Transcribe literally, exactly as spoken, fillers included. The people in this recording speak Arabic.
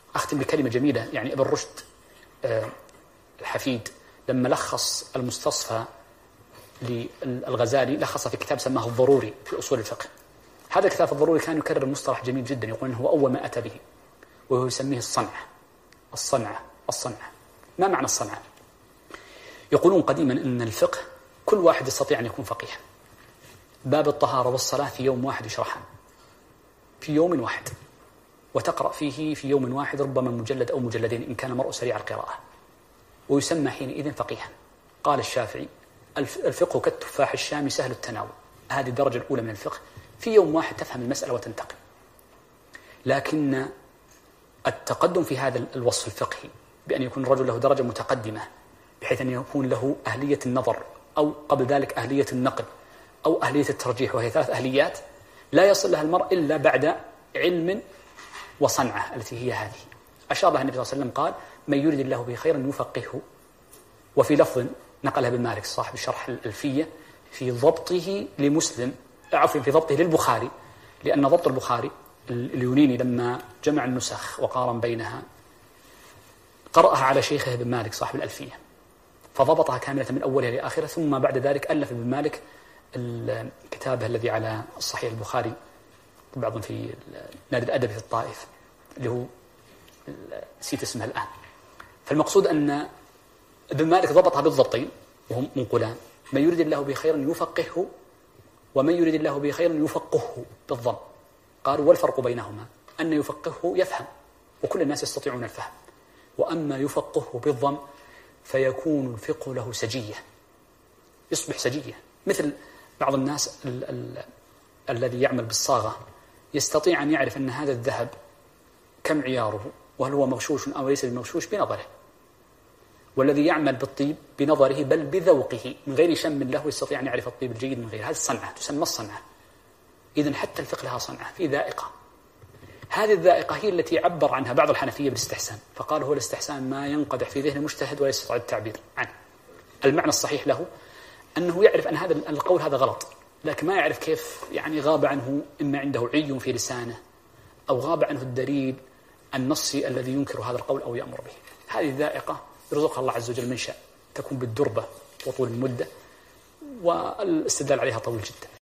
أختم بكلمة جميلة. يعني ابن رشد الحفيد لما لخص المستصفى للغزالي لخص في كتاب سماه الضروري في أصول الفقه. هذا الكتاب الضروري كان يكرر مصطلح جميل جدا، يقول هو أول ما أتى به، وهو يسميه الصنعة. الصنعة الصنعة ما معنى الصنعة؟ يقولون قديما أن الفقه كل واحد يستطيع أن يكون فقيها. باب الطهارة والصلاة في يوم واحد يشرحها في يوم واحد، وتقرأ فيه في يوم واحد ربما مجلد أو مجلدين إن كان المرء سريع القراءة، ويسمى حينئذ فقيها. قال الشافعي الفقه كالتفاح الشامي سهل التناول. هذه الدرجة الأولى من الفقه، في يوم واحد تفهم المسألة وتنتقل. لكن التقدم في هذا الوصف الفقهي بأن يكون الرجل له درجة متقدمة بحيث أن يكون له أهلية النظر أو قبل ذلك أهلية النقل أو أهلية الترجيح، وهي ثلاث أهليات لا يصل لها المرء إلا بعد علم وصنعة التي هي هذه. أشار لها النبي صلى الله عليه وسلم قال من يريد الله به خيرا يفقهه. وفي لفظ نقلها ابن مالك صاحب الشرح الألفية في ضبطه لمسلم، عفوا في ضبطه للبخاري، لأن ضبط البخاري اليونيني لما جمع النسخ وقارن بينها قرأها على شيخه ابن مالك صاحب الألفية فضبطها كاملة من أولها لآخرها، ثم بعد ذلك ألف ابن مالك الكتاب الذي على الصحيح البخاري طبعا في نادي الأدب في الطائف اللي هو نسيت اسمها الآن. فالمقصود أن ابن مالك ضبطها بالضبطين وهم منقولان، من يريد الله به خيرا يفقهه ومن يريد الله به خيرا يفقهه بالضم. قالوا والفرق بينهما أن يفقهه يفهم وكل الناس يستطيعون الفهم، وأما يفقهه بالضم فيكون الفقه له سجية، يصبح سجية. مثل بعض الناس ال ال الذي يعمل بالصاغة يستطيع أن يعرف أن هذا الذهب كم عياره وهل هو مغشوش أو ليس بمغشوش بنظره، والذي يعمل بالطيب بنظره بل بذوقه من غير شم له يستطيع أن يعرف الطيب الجيد من غير. هذه الصنعة تسمى الصنعة. إذن حتى الفقه لها صنعة في ذائقة. هذه الذائقة هي التي عبر عنها بعض الحنفية بالاستحسان، فقال هو الاستحسان ما ينقدح في ذهن المجتهد ولا يستطيع التعبير عنه. المعنى الصحيح له أنه يعرف أن هذا القول هذا غلط، لكن ما يعرف كيف يعني غاب عنه، إما عنده عي في لسانه أو غاب عنه الدليل النصي الذي ينكر هذا القول أو يأمر به. هذه الذائقة يرزقها الله عز وجل من شاء، تكون بالدربة وطول المدة، والاستدلال عليها طويل جدا.